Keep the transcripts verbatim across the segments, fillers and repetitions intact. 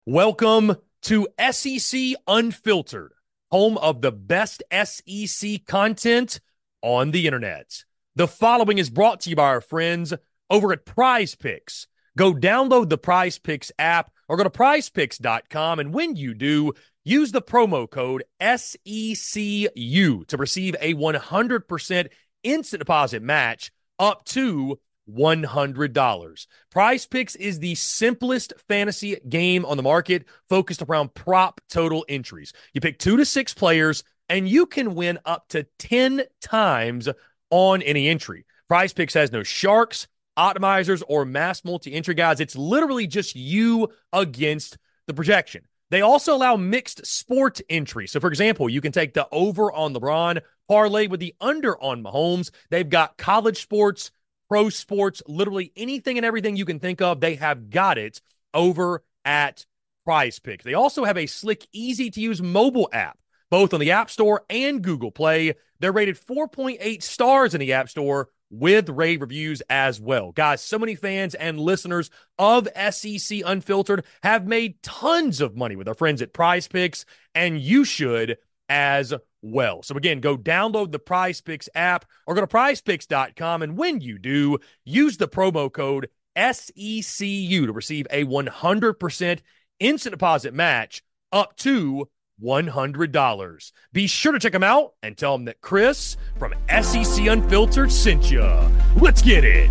Welcome to S E C Unfiltered, home of the best S E C content on the internet. The following is brought to you by our friends over at Prize Picks. Go download the Prize Picks app or go to prize picks dot com, and when you do, use the promo code S E C U to receive a one hundred percent instant deposit match up to one hundred dollars. Prize Picks is the simplest fantasy game on the market, focused around prop total entries. You pick two to six players, and you can win up to ten times on any entry. Prize Picks has no sharks, optimizers, or mass multi-entry guides. It's literally just you against the projection. They also allow mixed sport entry. So, for example, you can take the over on LeBron, parlay with the under on Mahomes. They've got college sports, pro sports, literally anything and everything you can think of, they have got it over at Prize Picks. They also have a slick, easy-to-use mobile app, both on the App Store and Google Play. They're rated four point eight stars in the App Store with rave reviews as well. Guys, so many fans and listeners of S E C Unfiltered have made tons of money with our friends at Prize Picks, and you should as well. So again, go download the Prize Picks app or go to prize picks dot com, and when you do, use the promo code S E C U to receive a one hundred percent instant deposit match up to one hundred dollars. Be sure to check them out and tell them that Chris from S E C Unfiltered sent you. Let's get it.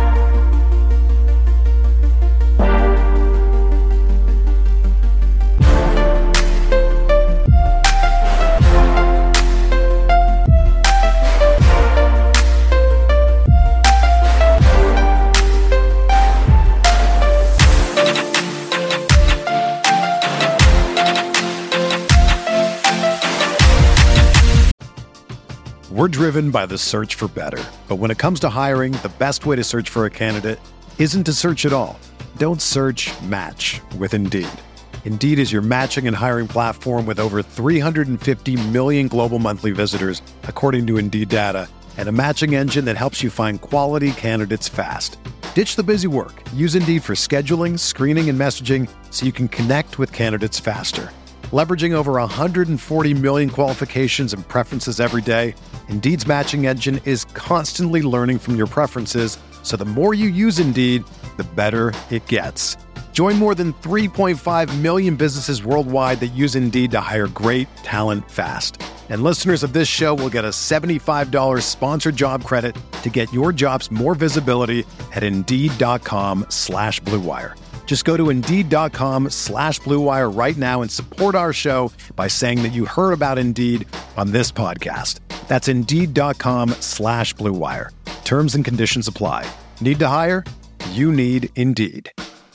We're driven by the search for better. But when it comes to hiring, the best way to search for a candidate isn't to search at all. Don't search, match with Indeed. Indeed is your matching and hiring platform with over three hundred fifty million global monthly visitors, according to Indeed data, and a matching engine that helps you find quality candidates fast. Ditch the busy work. Use Indeed for scheduling, screening, and messaging so you can connect with candidates faster. Leveraging over one hundred forty million qualifications and preferences every day, Indeed's matching engine is constantly learning from your preferences, so the more you use Indeed, the better it gets. Join more than three point five million businesses worldwide that use Indeed to hire great talent fast. And listeners of this show will get a seventy-five dollars sponsored job credit to get your jobs more visibility at Indeed.com slash Blue Wire. Just go to Indeed.com slash Blue Wire right now and support our show by saying that you heard about Indeed on this podcast. That's Indeed.com slash Blue Wire. Terms and conditions apply. Need to hire? You need Indeed.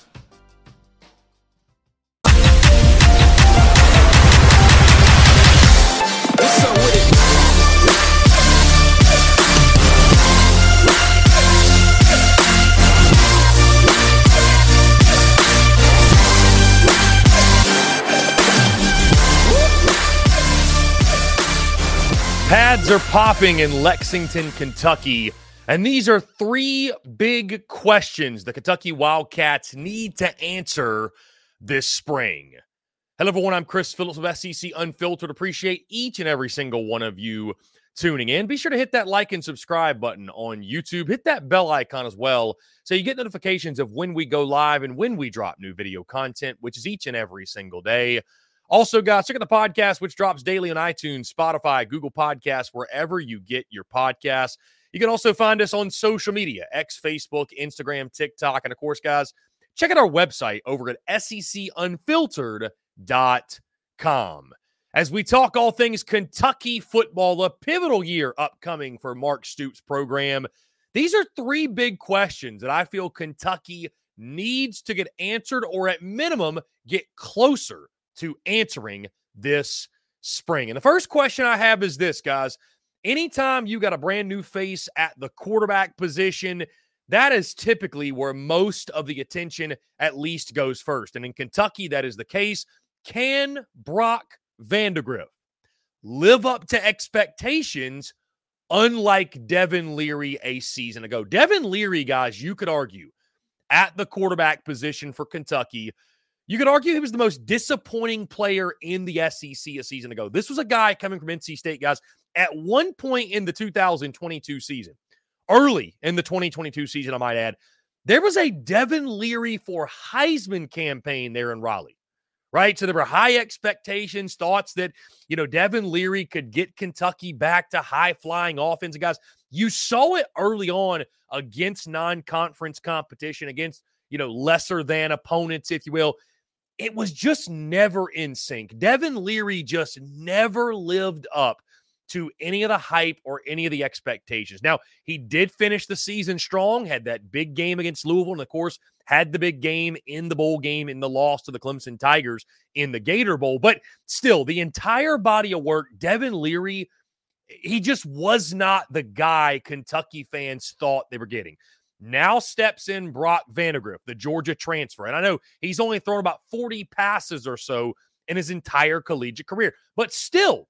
Pads are popping in Lexington, Kentucky, and these are three big questions the Kentucky Wildcats need to answer this spring. Hello, everyone. I'm Chris Phillips of S E C Unfiltered. Appreciate each and every single one of you tuning in. Be sure to hit that like and subscribe button on YouTube. Hit that bell icon as well so you get notifications of when we go live and when we drop new video content, which is each and every single day. Also, guys, check out the podcast, which drops daily on iTunes, Spotify, Google Podcasts, wherever you get your podcasts. You can also find us on social media, X, Facebook, Instagram, TikTok. And, of course, guys, check out our website over at S E C unfiltered dot com. As we talk all things Kentucky football, a pivotal year upcoming for Mark Stoops' program, these are three big questions that I feel Kentucky needs to get answered or, at minimum, get closer to answering this spring. And the first question I have is this, guys. Anytime you got a brand new face at the quarterback position, that is typically where most of the attention at least goes first. And in Kentucky, that is the case. Can Brock Vandagriff live up to expectations unlike Devin Leary a season ago? Devin Leary, guys, you could argue, at the quarterback position for Kentucky, You could argue he was the most disappointing player in the S E C a season ago. This was a guy coming from N C State, guys, at one point in the two thousand twenty-two season, early in the twenty twenty-two season, I might add, there was a Devin Leary for Heisman campaign there in Raleigh, right? So there were high expectations, thoughts that, you know, Devin Leary could get Kentucky back to high-flying offense. And guys, you saw it early on against non-conference competition, against, you know, lesser than opponents, if you will. It was just never in sync. Devin Leary just never lived up to any of the hype or any of the expectations. Now, he did finish the season strong, had that big game against Louisville, and of course, had the big game in the bowl game in the loss to the Clemson Tigers in the Gator Bowl. But still, the entire body of work, Devin Leary, he just was not the guy Kentucky fans thought they were getting. Now steps in Brock Vandagriff, the Georgia transfer. And I know he's only thrown about forty passes or so in his entire collegiate career. But still,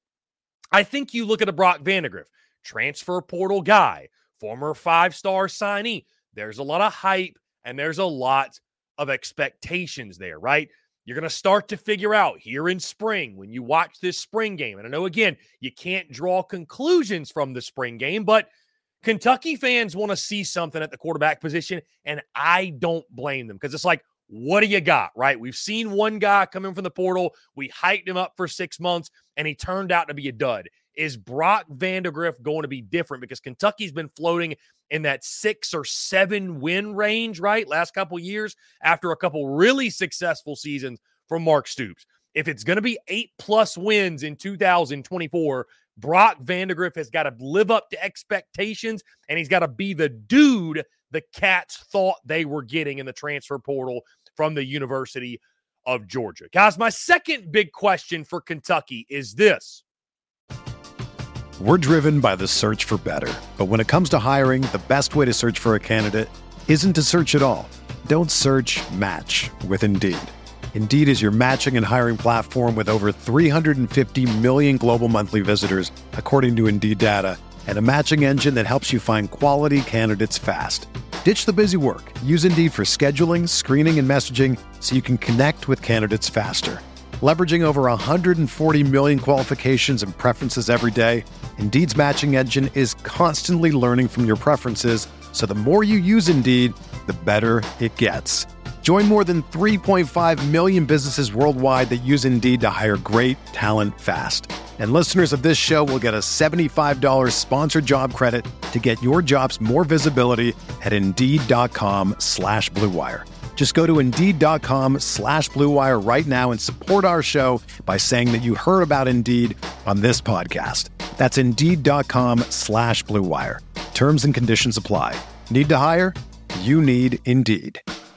I think you look at a Brock Vandagriff, transfer portal guy, former five-star signee. There's a lot of hype and there's a lot of expectations there, right? You're going to start to figure out here in spring when you watch this spring game. And I know, again, you can't draw conclusions from the spring game, but Kentucky fans want to see something at the quarterback position, and I don't blame them because it's like, what do you got, right? We've seen one guy come in from the portal. We hyped him up for six months, and he turned out to be a dud. Is Brock Vandagriff going to be different? Because Kentucky's been floating in that six or seven win range, right? Last couple years after a couple really successful seasons from Mark Stoops. If it's going to be eight-plus wins in two thousand twenty-four, Brock Vandagriff has got to live up to expectations, and he's got to be the dude the Cats thought they were getting in the transfer portal from the University of Georgia. Guys, my second big question for Kentucky is this. We're driven by the search for better. But when it comes to hiring, the best way to search for a candidate isn't to search at all. Don't search, match with Indeed. Indeed is your matching and hiring platform with over three hundred fifty million global monthly visitors, according to Indeed data, and a matching engine that helps you find quality candidates fast. Ditch the busy work. Use Indeed for scheduling, screening, and messaging so you can connect with candidates faster. Leveraging over one hundred forty million qualifications and preferences every day, Indeed's matching engine is constantly learning from your preferences, so the more you use Indeed, the better it gets. Join more than three point five million businesses worldwide that use Indeed to hire great talent fast. And listeners of this show will get a seventy-five dollars sponsored job credit to get your jobs more visibility at Indeed.com slash Blue Wire. Just go to Indeed.com slash Blue Wire right now and support our show by saying that you heard about Indeed on this podcast. That's Indeed.com slash Blue Wire. Terms and conditions apply. Need to hire? You need Indeed.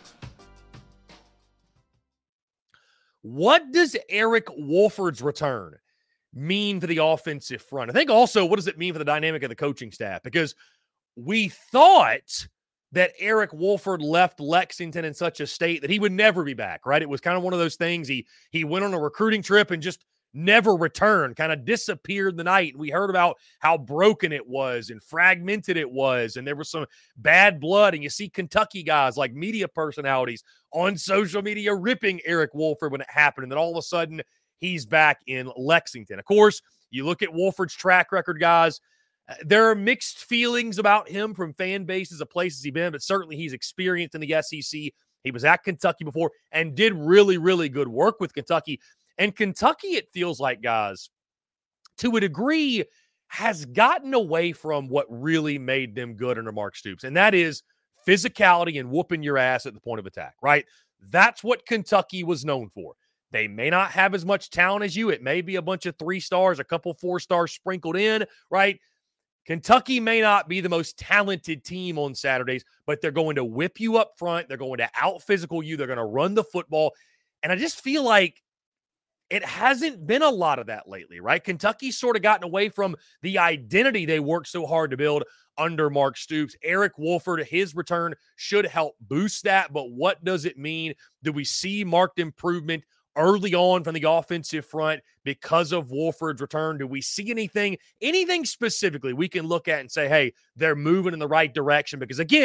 What does Eric Wolford's return mean for the offensive front? I think also, what does it mean for the dynamic of the coaching staff? Because we thought that Eric Wolford left Lexington in such a state that he would never be back, right? It was kind of one of those things. He he went on a recruiting trip and just never returned, kind of disappeared in the night. And we heard about how broken it was and fragmented it was. And there was some bad blood. And you see Kentucky guys like media personalities on social media ripping Eric Wolford when it happened. And then all of a sudden he's back in Lexington. Of course, you look at Wolford's track record, guys. There are mixed feelings about him from fan bases of places he's been, but certainly he's experienced in the S E C. He was at Kentucky before and did really, really good work with Kentucky. And Kentucky, it feels like, guys, to a degree, has gotten away from what really made them good under Mark Stoops, and that is physicality and whooping your ass at the point of attack, right? That's what Kentucky was known for. They may not have as much talent as you. It may be a bunch of three stars, a couple four stars sprinkled in, right? Kentucky may not be the most talented team on Saturdays, but they're going to whip you up front. They're going to out-physical you. They're going to run the football. And I just feel like it hasn't been a lot of that lately, right? Kentucky's sort of gotten away from the identity they worked so hard to build under Mark Stoops. Eric Wolford, his return should help boost that, but what does it mean? Do we see marked improvement early on from the offensive front because of Wolford's return? Do we see anything, anything specifically we can look at and say, hey, they're moving in the right direction? Because again,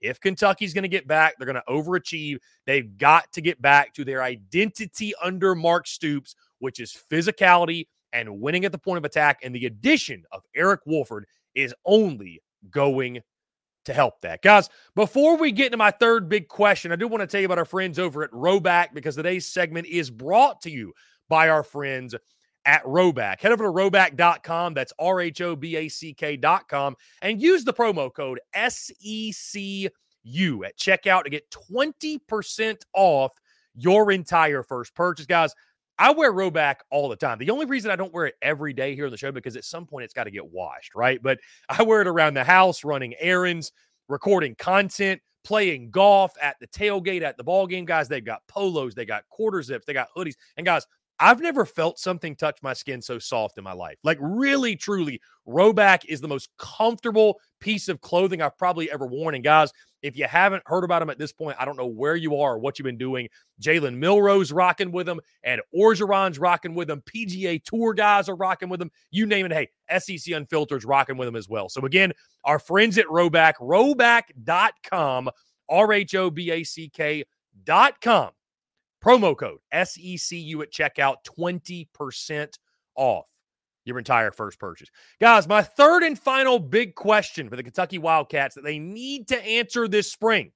if Kentucky's going to get back, they're going to overachieve. They've got to get back to their identity under Mark Stoops, which is physicality and winning at the point of attack. And the addition of Eric Wolford is only going to help that. Guys, before we get into my third big question, I do want to tell you about our friends over at Rhoback, because today's segment is brought to you by our friends at Rhoback. Head over to rhoback dot com. That's R H O B A C K dot com. And use the promo code S E C U at checkout to get twenty percent off your entire first purchase. Guys, I wear Rhoback all the time. The only reason I don't wear it every day here on the show, because at some point it's got to get washed, right? But I wear it around the house, running errands, recording content, playing golf, at the tailgate, at the ball game. Guys, they've got polos, they got quarter zips, they got hoodies. And guys, I've never felt something touch my skin so soft in my life. Like, really, truly, Rhoback is the most comfortable piece of clothing I've probably ever worn. And guys, if you haven't heard about them at this point, I don't know where you are or what you've been doing. Jalen Milroe's rocking with them, and Orgeron's rocking with them. P G A Tour guys are rocking with them. You name it. Hey, S E C Unfiltered's rocking with them as well. So again, our friends at Rhoback, rhoback dot com, R H O B A C K dot com. Promo code S E C U at checkout, twenty percent off your entire first purchase. Guys, my third and final big question for the Kentucky Wildcats that they need to answer this spring,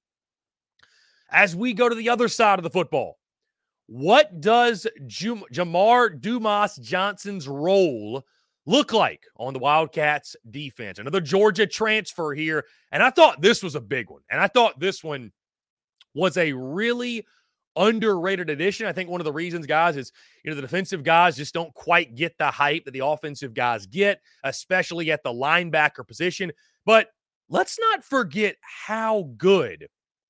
as we go to the other side of the football: what does Jum- Jamar Dumas Johnson's role look like on the Wildcats defense? Another Georgia transfer here, and I thought this was a big one, and I thought this one was a really underrated addition. I think one of the reasons, guys, is, you know, the defensive guys just don't quite get the hype that the offensive guys get, especially at the linebacker position. But let's not forget how good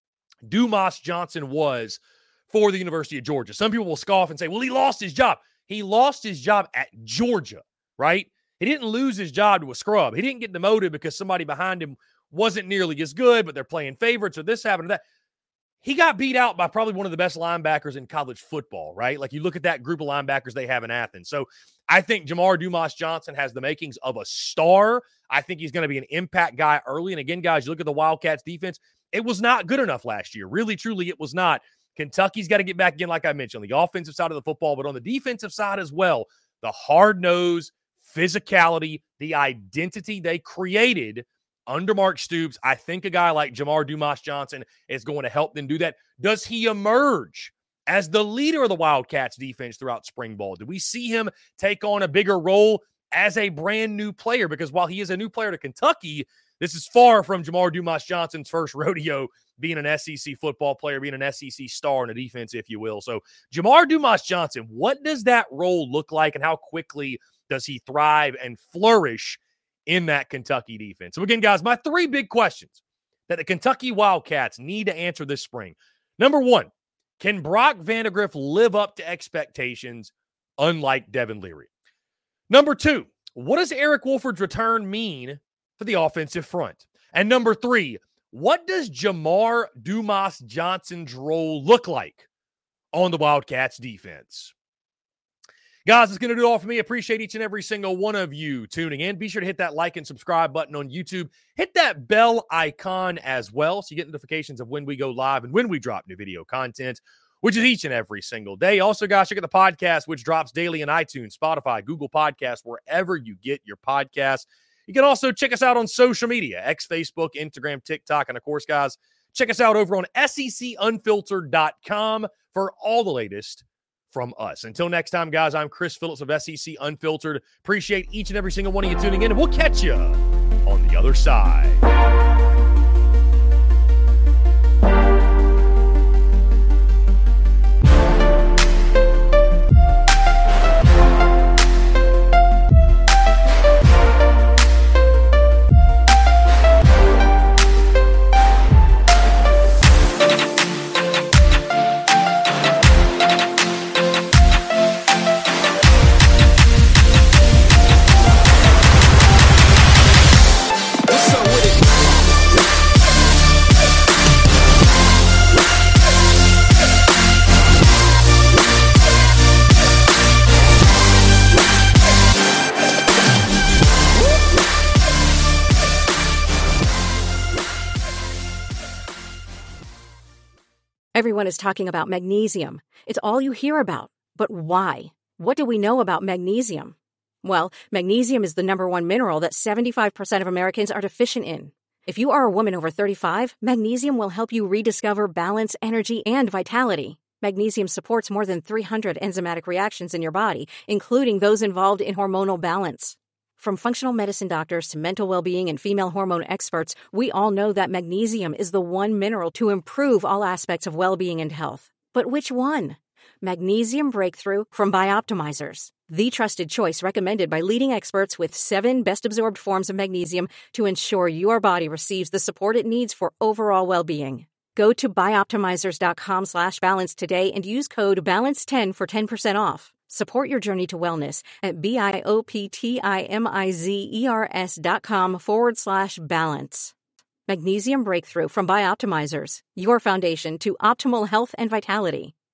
Dumas Johnson was for the University of Georgia. Some people will scoff and say, well, he lost his job. He lost his job at Georgia, right? He didn't lose his job to a scrub. He didn't get demoted because somebody behind him wasn't nearly as good, but they're playing favorites or this happened or that. He got beat out by probably one of the best linebackers in college football, right? Like, you look at that group of linebackers they have in Athens. So I think Jamar Dumas Johnson has the makings of a star. I think he's going to be an impact guy early. And again, guys, you look at the Wildcats defense, it was not good enough last year. Really, truly, it was not. Kentucky's got to get back again, like I mentioned, on the offensive side of the football, but on the defensive side as well. The hard nose, physicality, the identity they created under Mark Stoops. I think a guy like Jamar Dumas Johnson is going to help them do that. Does he emerge as the leader of the Wildcats defense throughout spring ball? Do we see him take on a bigger role as a brand new player? Because while he is a new player to Kentucky, this is far from Jamar Dumas Johnson's first rodeo being an S E C football player, being an S E C star in the defense, if you will. So Jamar Dumas Johnson, what does that role look like, and how quickly does he thrive and flourish in that Kentucky defense? So again, guys, my three big questions that the Kentucky Wildcats need to answer this spring. Number one, can Brock Vandagriff live up to expectations unlike Devin Leary? Number two, what does Eric Wolford's return mean for the offensive front? And number three, what does Jamar Dumas Johnson's role look like on the Wildcats defense? Guys, it's going to do it all for me. Appreciate each and every single one of you tuning in. Be sure to hit that like and subscribe button on YouTube. Hit that bell icon as well so you get notifications of when we go live and when we drop new video content, which is each and every single day. Also, guys, check out the podcast, which drops daily in iTunes, Spotify, Google Podcasts, wherever you get your podcasts. You can also check us out on social media, X, Facebook, Instagram, TikTok, and of course, guys, check us out over on S E C unfiltered dot com for all the latest from us. Until next time, guys, I'm Chris Phillips of S E C Unfiltered. Appreciate each and every single one of you tuning in, and we'll catch you on the other side. What's up with it? Everyone is talking about magnesium. It's all you hear about. But why? What do we know about magnesium? Well, magnesium is the number one mineral that seventy-five percent of Americans are deficient in. If you are a woman over thirty-five, magnesium will help you rediscover balance, energy, and vitality. Magnesium supports more than three hundred enzymatic reactions in your body, including those involved in hormonal balance. From functional medicine doctors to mental well-being and female hormone experts, we all know that magnesium is the one mineral to improve all aspects of well-being and health. But which one? Magnesium Breakthrough from Bioptimizers, the trusted choice recommended by leading experts with seven best-absorbed forms of magnesium to ensure your body receives the support it needs for overall well-being. Go to bioptimizers.com slash balance today and use code balance ten for ten percent off. Support your journey to wellness at B-I-O-P-T-I-M-I-Z-E-R-S dot com forward slash balance. Magnesium Breakthrough from Bioptimizers, your foundation to optimal health and vitality.